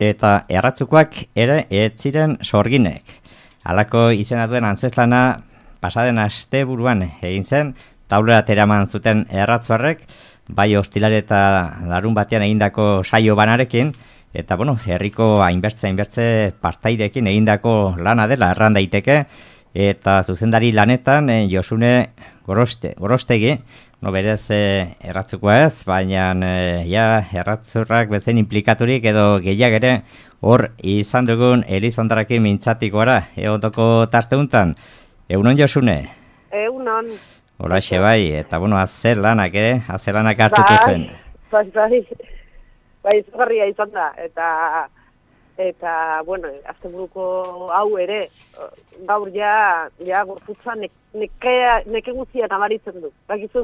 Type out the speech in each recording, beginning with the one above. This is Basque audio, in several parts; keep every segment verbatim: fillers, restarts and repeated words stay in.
eta erratzukoak ere ez ziren sorginek. Halako izena duen antzezlana pasaden asteburuan egin zen, taulera teraman zuten erratzuarrek, bai ostilare eta larun batean egindako saio banarekin, eta bueno, herriko hainbertze hainbertze partaidekin egindako lana dela erran daiteke, eta zuzendari lanetan eh, Josune Goroste, Gorostegi, no berez eh, erratzukoa ez, baina eh, ja erratzurrak bezen implikaturik edo gehiago ere hor izan dugun Elizondarakin mintzatik gara, egotoko tarteuntan. Egunon Josune? Egunon. Horaxe bai, eta bueno, azer lanak, eh? Azer lanak hartuko zen. Bai, bai, bai, izugarria izan da, eta, eta, bueno, asteburuko hau ere, gaur ja, ja gorputza neke, neke guzia nabaritzen du, bakizu.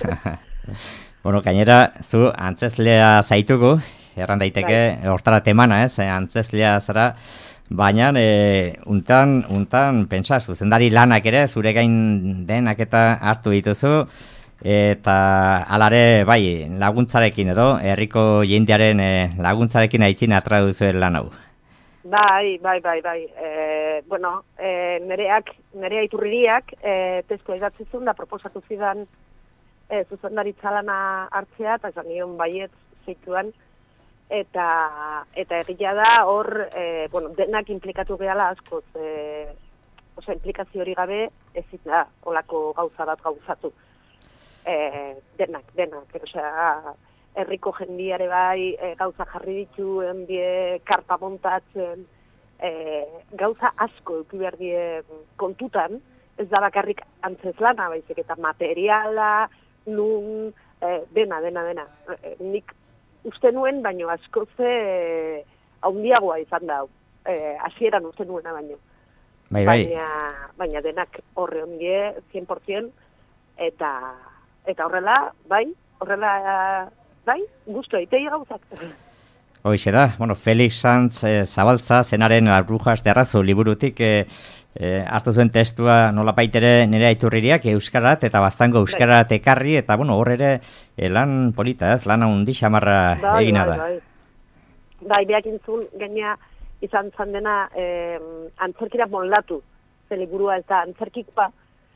Bueno, gainera, zu antzezlea zaitugu, erran daiteke, hortara temana, ez, antzezlea zara, baina, e, untan, untan, pentsa, zuzendari lanak ere, zure gain denak eta hartu dituzu, eta alare, bai, laguntzarekin edo, herriko jendearen e, laguntzarekin aitzin atra duzuen lan hau. Bai, bai, bai, bai. E, bueno, e, nereak, nerea iturririak, e, testu idatzizun da proposatu zidan e, zuzendaritza lana hartzea, eta esan nion baiet zeituan, eta eta egia da hor e, bueno, denak implikatu gehala askoz, e, osea, implikazio hori gabe ezin da olako gauza bat gauzatu. E, denak, denak, osea, herriko jendiare bai e, gauza jarri ditu, enbie karpa montatzen, e, gauza asko eduki behar die kontutan, ez da bakarrik antzezlana, baizik eta materiala, nun, e, dena, dena, dena. E, nik uste nuen, baino asko ze e, haundiagoa izan da, e, hasieran uste nuena baino. Bai, bai. Baina, baina denak horre ondie, cien por ciento, eta, eta horrela, bai, horrela, bai, guztu eitei gauzak. Hoixe da, bueno, Felix Sanz e, Zabaltza, zenaren Las Brujas de Arrazu liburutik, e, e, hartu zuen testua nola baitere nire iturririak euskarat eta bastango euskarat ekarri, eta bueno, hor ere e, lan polita ez, lan handi xamarra bai, egina da. Bai, bai. Bai, behak intzun, gaina izan zan dena eh, antzerkira moldatu, zen liburua ez da antzerkikoa,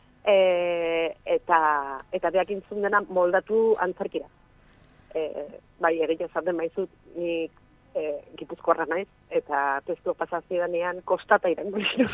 eh, eta, eta behak intzun dena moldatu antzerkira. Eh, bai, egia zan den maizut, nik eh, gipuzkoarra naiz, eta testu pasazidanean kostata irango.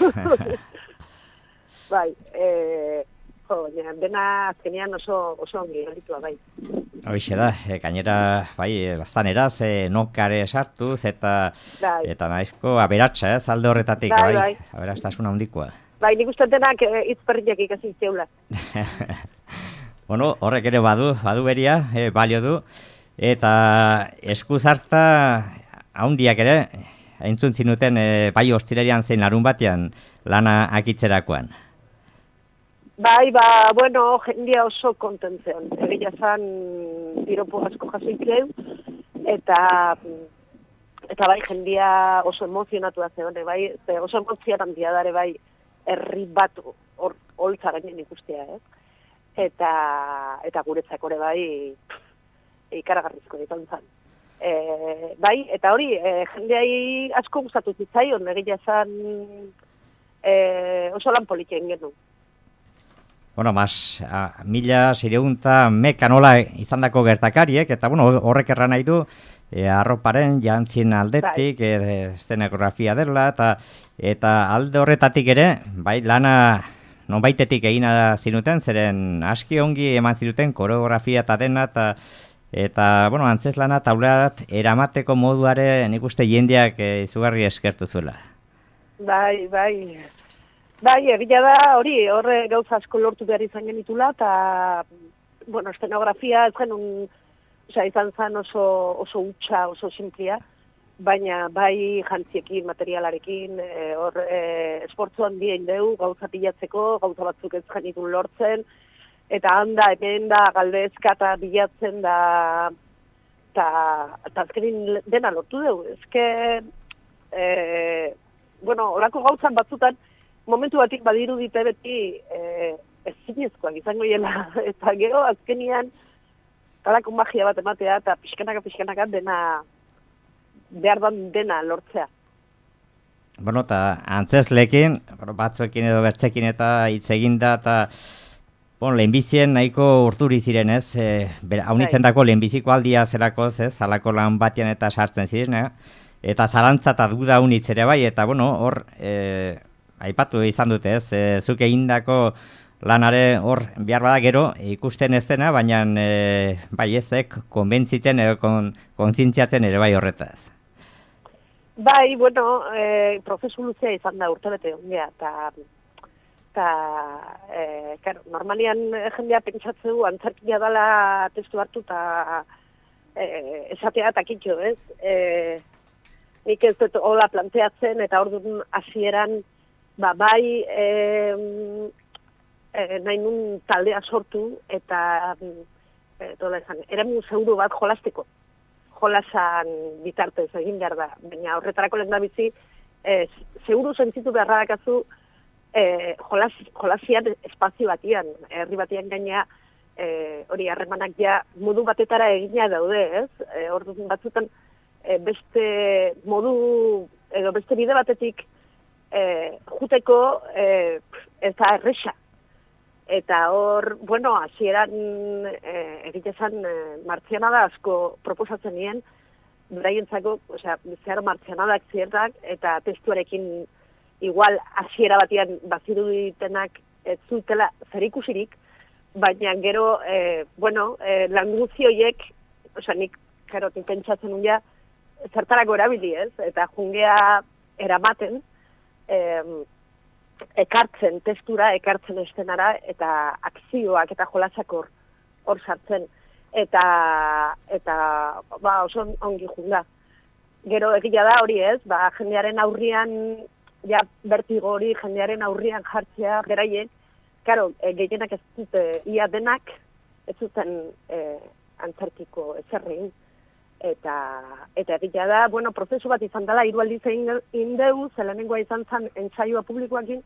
Bai, eh, jo, dena azkenean oso, oso ongi gelitua, bai. Hoixe da, e, gainera, bai, bastaneraz, e, nokare sartuz, eta, bai. Eta nahizko aberatsa, ez, alde horretatik, bai, bai, bai. Aberastasuna handikoa. Bai, nik uste denak hitz berriak ikasi zeula. Bueno, horrek ere badu, badu beria, e, balio du, eta eskuz harta haundiak ere, entzun zinuten, e, bai ostirerian zein larun batean lana akitzerakoan. Bai, ba, bueno, jendia oso kontentzen. Egia zan, piropo asko jasoitzeu, eta, eta bai, jendia oso emozionatu da zegoen, bai, ze oso emozionan diadare, bai, herri bat hor holtza gainen ikustea, ez? Eta, eta guretzak ore bai, ikaragarrizko ditan zan. E, bai, eta hori, e, jendeai asko gustatu zitzaion, egia zan, e, oso lan politien genuen. Bueno, mas, a, mila zireunta mekanola izandako gertakariek, eta bueno, horrek erran nahi du, e, arroparen jantzien aldetik, e, eszenografia dela, eta, eta alde horretatik ere, bai, lana nonbaitetik egina zinuten, zeren aski ongi eman zinuten koreografia eta dena, eta, eta bueno, antzez lana taulerat eramateko moduare nik uste jendeak e, izugarri eskertu zuela. Bai, bai. Bai, egia da, hori, horre gauza asko lortu behar izan genitula, eta, bueno, eszenografia ez genuen, oza, izan zen oso, oso utxa, oso simplia, baina bai jantziekin, materialarekin, e, hor, e, esportzu handien deu, gauza pilatzeko, gauza batzuk ez genitun lortzen, eta handa, hemen da, galdezka eta bilatzen da, eta azkenin dena lortu deu. Ezke, e, bueno, orako gauzan batzutan, momentu batik badiru dite beti e, ez zinezkoak izango hiela, eta gero azkenian talako magia bat ematea, eta pixkanaka, pixkanaka dena behar dena lortzea. Bueno, eta antzeslekin, batzuekin edo bertzekin eta hitz eginda, eta bon, lehenbizien nahiko urturi ziren, ez? E, haunitzen dako lehenbiziko aldia zelakoz, ez? Halako lan batian eta sartzen ziren, eh? Eta zarantza eta duda haunitz ere bai, eta bueno, hor, e, aipatu izan dute, ez? E, zuk egindako lanare hor behar bada gero ikusten ez dena, baina e, bai ezek konbentzitzen edo kon, konzintziatzen ere bai horretaz. Bai, bueno, e, prozesu luzea izan da urtebete, ja, eta eta e, claro, normalian jendea pentsatzeu antzerkia dela testu hartu eta e, esatea takitxo, ez? E, nik ez dut hola planteatzen eta orduan hasieran ba, bai e, e, nahi nun taldea sortu eta e, eremu seguru bat jolasteko. Jolasan bitartez egin behar da, baina horretarako lehen da bizi, e, seguru sentitu beharra dakazu e, jolas, jolasian espazio batian, herri batian gaina e, hori harremanak ja modu batetara egina daude, ez? E, orduan batzutan e, beste modu edo beste bide batetik e, juteko e, ez da erresa. Eta hor, bueno, hasieran eh, egitezan eh, martzianada asko proposatzen nien, beraientzako, osea, zehar martzianadak ziertak, eta testuarekin igual hasiera batian baziru ditenak ez zutela zerikusirik, baina gero, eh, bueno, eh, lan guzti horiek, osea, nik, karo, nik pentsatzen unia, zertarako erabili ez, eta jungea eramaten, eh, ekartzen testura, ekartzen estenara, eta akzioak eta jolasak hor, hor sartzen. Eta, eta ba, oso ongi junda. Gero egia da hori ez, ba, jendearen aurrian, ja, bertigo hori jendearen aurrian jartzea beraiek, karo, e, gehienak ez dute ia denak, ez zuten e, antzerkiko ezerrein. Eta, eta egia da, bueno, prozesu bat izan dela, hiru aldiz egin indeu, zelenengoa izan zen entsaioa publikoakin,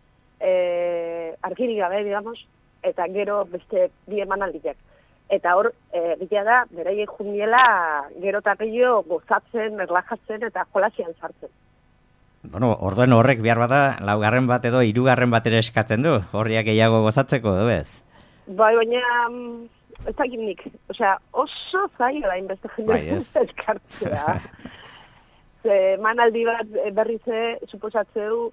e, argirik gabe, digamos, eta gero beste bi emanaldiak. Eta hor, egia da, beraiek jundiela, gero eta gehiago gozatzen, erlajatzen eta jolasian sartzen. Bueno, orduen horrek behar bada, laugarren bat edo hirugarren bat ere eskatzen du, horriak gehiago gozatzeko, du ez? Bai, baina... Ez da nik, osea, oso zaila da inbeste jende eskartzea. Ze, manaldi bat berrize, suposatzeu,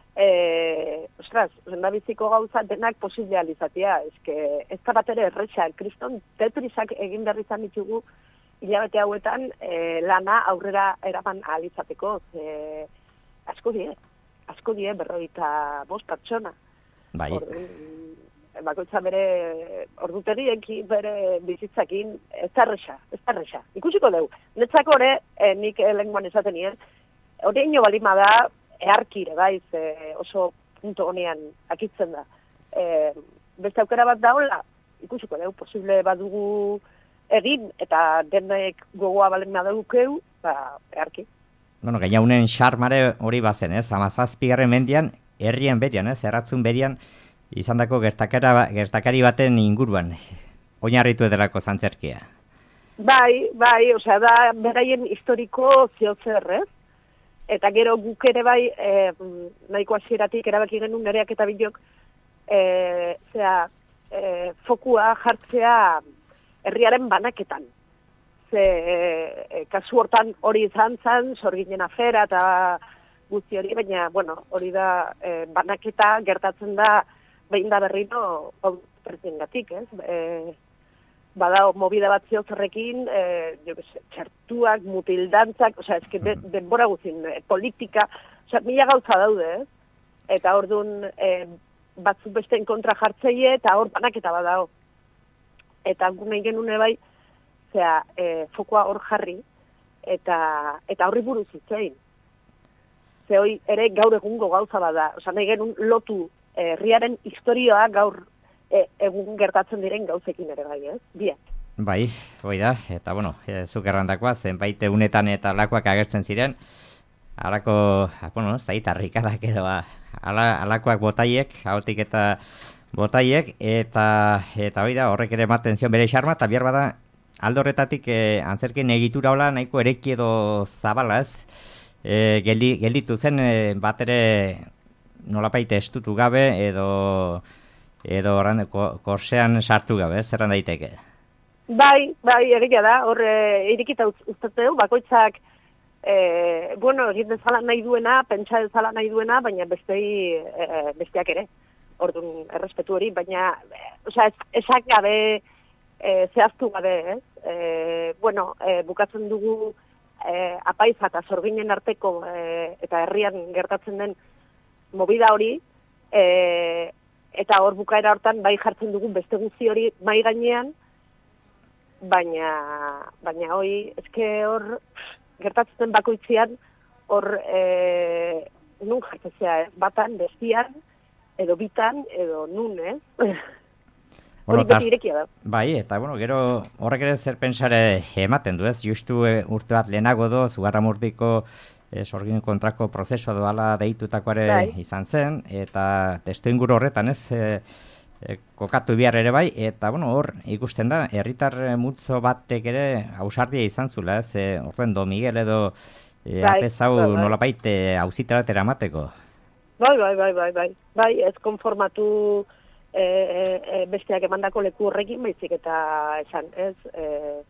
e, ostras, zendabiziko gauza denak posibilizatia. Ez ez da bat ere erresa, kriston tetrisak egin berrizan ditugu hilabete hauetan e, lana aurrera eraman ahalizateko. Ze, asko die, asko die berroita bost pertsona. Bai. Or, bakoitza bere ordutegiekin, bere bizitzakin, ez da erresa, ez da erresa. Ikusiko dugu. Netzako hori, eh, nik lenguan esaten nien, hori ino balima da, eharkire, bai, oso punto honean akitzen da. E, beste aukera bat da hola, ikusiko dugu, posible badugu egin, eta denek gogoa balima dugukeu, ba, eharki. Bueno, gaina unen xarmare hori bazen, ez? Hamazazpigarren mendian, herrien berian, ez? Erratzun berian, izandako gertakari baten inguruan, oinarritu edelako zantzerkia. Bai, bai, osea, da beraien historiko ziozer, ez? Eta gero guk ere bai, e, nahiko hasieratik erabaki genuen nereak eta bilok, e, zera, e, fokua jartzea herriaren banaketan. Ze, e, kasu hortan hori izan zen, sorginen afera eta guzti hori, baina, bueno, hori da e, banaketa gertatzen da behin da berriro pertzengatik, ez? E, badao mobida bat ziozerrekin, e, jo que txertuak, mutildantzak, osea, eske de, denbora guzin, e, politika, osea, mila gauza daude, ez? Eta orduan e, batzuk besteen kontra jartzeie eta hor banaketa badao. Eta nahi genune bai, zera, e, fokoa hor jarri, eta eta horri buruz hitzein. Ze hoi ere gaur egungo gauza bada, osea, nahi genuen lotu herriaren historioa gaur e, egun gertatzen diren gauzekin ere bai, ez? Biak. Bai, hoi da, eta bueno, e, zuk errandakoa, zenbait egunetan eta alakoak agertzen ziren, alako, bueno, zaitarrikadak edo, ala, alakoak botaiek, ahotik eta botaiek, eta eta hoi da, horrek ere ematen zion bere xarma, eta behar bada, alde horretatik e, antzerkien egitura hola nahiko ereki edo zabala ez, e, geldi, gelditu zen e, bat ere nolapaite estutu gabe edo edo orran, ko, korsean sartu gabe, ez erran daiteke. Bai, bai, egia da, hor e, irikita uztateu, bakoitzak e, bueno, egin dezala nahi duena, pentsa dezala nahi duena, baina bestei, e, besteak ere, orduan errespetu hori, baina e, osea, ez, esak gabe, e, zehaztu gabe, ez? E, bueno, e, bukatzen dugu e, apaiza eta sorginen arteko e, eta herrian gertatzen den movida hori, e, eta hor bukaera hortan bai jartzen dugu beste guzti hori mai gainean, baina, baina hoi, eske hor gertatzen bakoitzian, hor e, nun jartzea, eh? Batan, bestian, edo bitan, edo nun, eh? Hori beti irekia da. Bai, eta bueno, gero horrek ere zer pentsare ematen du, ez? Justu e, urte bat lehenago do, Zugarramurdiko e, sorgin kontrako prozesua doala deitutakoare bai. Izan zen, eta testu inguru horretan, ez? E, e, kokatu behar ere bai, eta bueno, hor ikusten da, herritar multzo batek ere ausardia izan zula, ez? E, Horren do Miguel edo e, bai, apezau bai, bai. Nolapait auzitara eramateko. Bai, bai, bai, bai, bai, bai, ez konformatu e, e, besteak emandako leku horrekin, baizik eta esan, ez, e,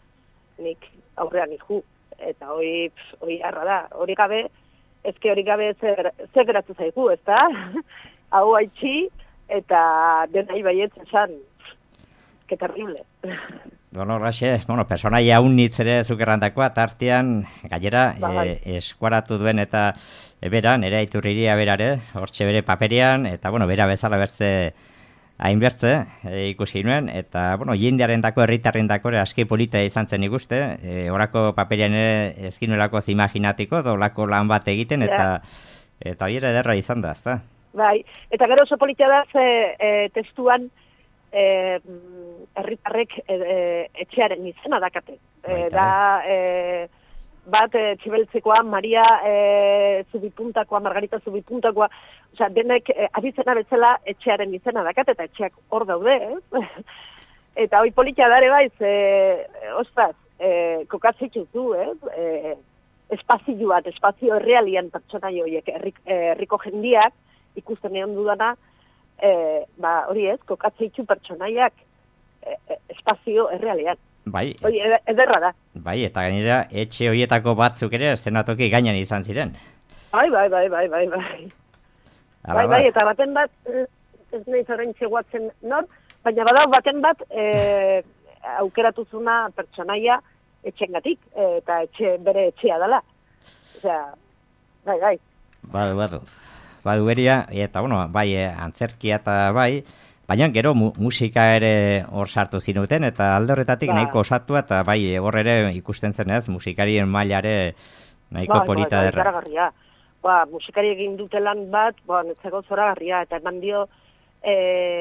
nik aurrean iku, eta hori, hori harra da, hori gabe, ezke hori gabe zer, zer geratu zaigu, ez da? Hau haitxi, eta denai baietz esan, que terrible. Bueno, Raxe, bueno, personaia unitz ere zukerrandakoa, tartean, gainera, e, eskuaratu duen eta e, bera, nire iturriria berare, hortxe bere paperian, eta, bueno, bera bezala bertze hainbertze e, ikusi nuen, eta, bueno, jendearen dako, herritarren dako, aski polita izan zen ikuste, e, orako paperian ere ezkinuelako zimaginatiko, dolako lan bat egiten, eta yeah. eta hori ere derra izan da, ezta? Bai, eta gero oso politia da, ze e, testuan, Eh, herritarrek e, e, etxearen izena dakate. E, da e, bat e, txibeltzekoa, Maria e, Zubipuntakoa, Margarita Zubipuntakoa, osea, denek e, abizena betzela etxearen izena dakate, eta etxeak hor daude, ez? Eta hoi politia dare baiz, e, ostras, e, kokatzeitu du, ez? E, espazio bat, espazio errealian pertsona joiek, herriko jendiak, ikusten egon dudana, E, ba, hori ez, kokatzeitu pertsonaiak e, e, espazio errealean. Bai. Hori ederra da. Bai, eta gainera, etxe horietako batzuk ere, eszenatoki gainan izan ziren. Bai, bai, bai, bai, bai, bai. Bai, bai, eta baten bat, ez nahi zorrein txeguatzen nor, baina badau baten bat, e, aukeratuzuna pertsonaia etxengatik, e, eta etxe, bere etxea dela. Osea, bai, bai. Badu, badu. Badu beria, eta bueno, bai, antzerkia eta bai, baina gero mu musika ere hor sartu zinuten, eta alde horretatik ba. Nahiko osatua, eta bai, hor ere ikusten zen ez, musikarien mailare nahiko ba, polita ba, derra. Ba, ba, musikari egin dute lan bat, ba, netzeko zoragarria, eta eman dio, e,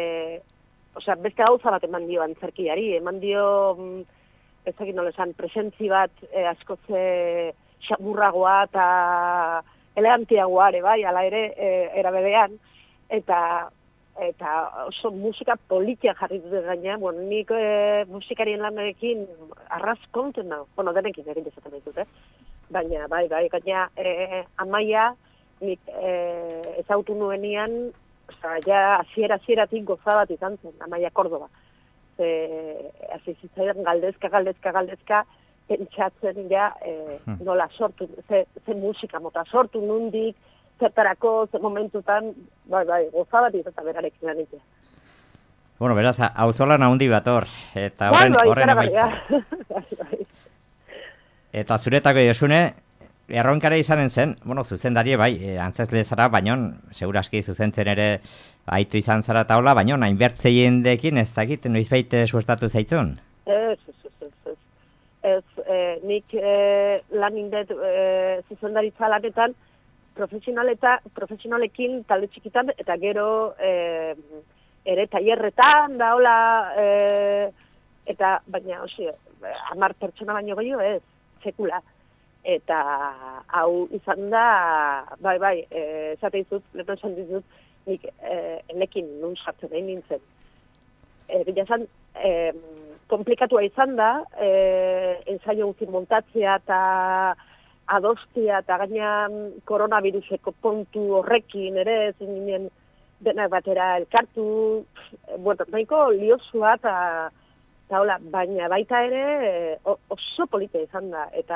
osea, beste gauza bat eman dio antzerkiari, eman dio, ez egin nola esan, presentzi bat, e, askoze xamurragoa, eta elegantiagoa ere, bai, ala ere, e, erabedean, eta eta oso musika politia jarri dute gaina, bueno, nik e, musikarien lanarekin arras konten nau, bueno, denekin egin dezaten ditut, eh? Baina, bai, bai, gaina e, Amaia, nik e, ezautu nuenian, oza, ja, aziera, azieratik goza bat izan zen, Amaia Córdoba. Ze, azizitzaidan galdezka, galdezka, galdezka, pentsatzen ja, e, nola sortu, ze, ze musika mota sortu nundik, zertarako, ze momentutan, bai, bai, gozabat eta berarekin lan egitea. Bueno, beraz, auzolan handi bat hor, eta horren, bai, horren emaitza. Eta zuretako Josune, erronkara izanen zen, bueno, zuzendari bai, e, antzesle zara, baina, seguraski zuzentzen ere haitu izan zara taula, baina, hainbertze jendekin ez dakit, noizbait suertatu zaitzun? Ez, ez, ez, ez. Ez, eh, nik eh, lan indet eh, zuzendaritza lanetan profesionaleta, profesionalekin talde txikitan, eta gero eh, ere tailerretan da hola, eh, eta baina, osi, hamar pertsona baino gehiago ez, sekula. Eta hau izan da, bai, bai, eh, esate izut, lehenan esan dizut, nik eh, enekin nun sartzen egin nintzen. E, Bila esan, eh, komplikatua izan da, e, ensaio guzti montatzea eta adostia eta gaina koronaviruseko pontu horrekin ere, ezin ginen denak batera elkartu, bueno, nahiko liozua eta eta hola, baina baita ere e, oso polita izan da, eta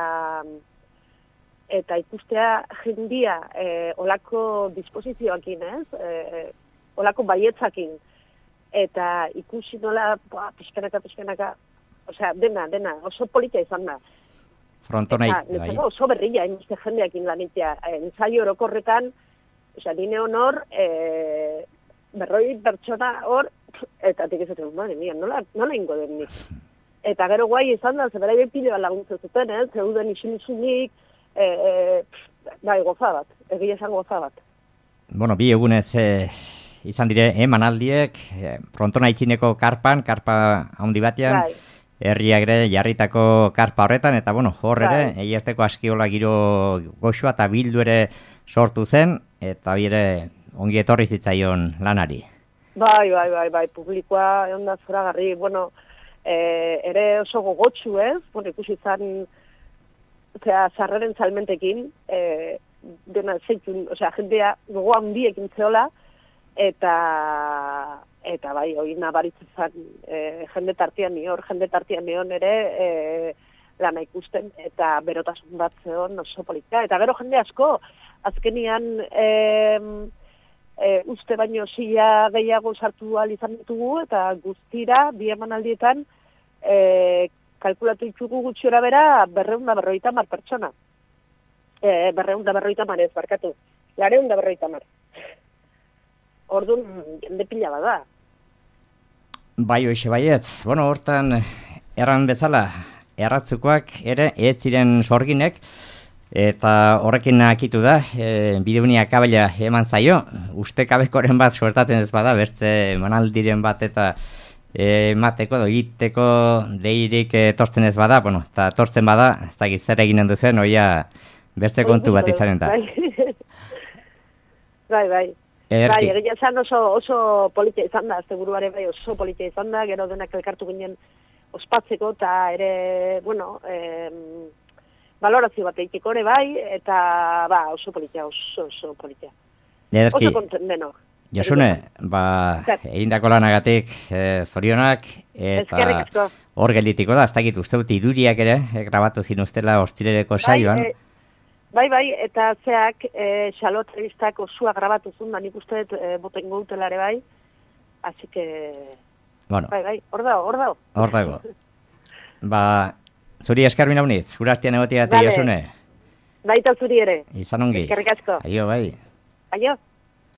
eta ikustea jendia e, olako disposizioakin, ez? E, olako baietzakin, eta ikusi nola, boa, pixkanaka, pixkanaka, osea, dena, dena, oso polita izan da. Frontonai, eta, bai. Oso berria, inuzte jendeakin lanitea, ensaio orokorretan, osea, dine honor, e, berroi pertsona hor, eta tik ezaten, madre mia, nola, nola ingo den nik. Eta gero guai izan da, zebera pile bat laguntzen zuten, eh? Zeuden isilizunik, e, e, bai, goza bat, egia esan goza bat. Bueno, bi egunez eh, izan dire emanaldiek, eh, Frontona itxineko karpan, karpa handi batean, bai. Herriak ere jarritako karpa horretan, eta bueno, hor ere, bai. Egiazteko askiola giro goxua eta bildu ere sortu zen, eta bi ere ongi etorri zitzaion lanari. Bai, bai, bai, bai, publikoa egon da zoragarri, bueno, e, ere oso gogotsu, ez? Bueno, ikusi izan, osea, sarreren salmentekin, e, dena zeitun, osea, jendea gogoa handiekin zeola, eta, eta bai, hori nabaritzen zan, e, jende tartian nior, jende tartian nion ere, e, lana ikusten, eta berotasun bat zeon oso polita. Eta gero jende asko, azkenian, e, E, uste baino sila gehiago sartu ahal izan ditugu, eta guztira, bi emanaldietan, e, kalkulatu ditugu gutxiora bera, berreun da berroita mar pertsona. E, berreun da berroita mar ez, barkatu. Lareun da berroita mar. Orduan, jende pila bada. Bai, hoxe baietz. Bueno, hortan, erran bezala, erratzukoak ere, ez ziren sorginek, eta horrekin akitu da, e, bideunia kabela eman zaio, uste kabekoren bat suertaten ez bada, bertze manaldiren bat eta emateko, e, egiteko deirik e, tortzen ez bada, bueno, eta tortzen bada, ez da zer eginen duzen, oia bertze kontu bat izanen da. Bai, bai. Bai, egia zan oso, oso politia izan da, azte buruare bai oso politia izan da, gero denak elkartu ginen ospatzeko, eta ere, bueno, em, balorazio bat eitiko ere bai, eta ba, oso politia, oso, oso politia. Ederki, oso konten deno. Josune, ba, egindako lanagatik e, zorionak, eta hor gelditiko da, ez dakit uste dut iduriak ere, e, grabatu zinuztela ostirereko saioan. Bai, e, bai, bai, eta zeak, e, xalo entrevistak osua grabatu zun, da nik uste dut e, boten gautelare bai, así que, bueno. Bai, bai, hor dago, hor dago. Hor dago. Ba, zuri esker minauniz, gura hartian egotia eta Josune. Baita zuri ere. Izan ongi. Eskerrik asko. Aio, bai. Aio.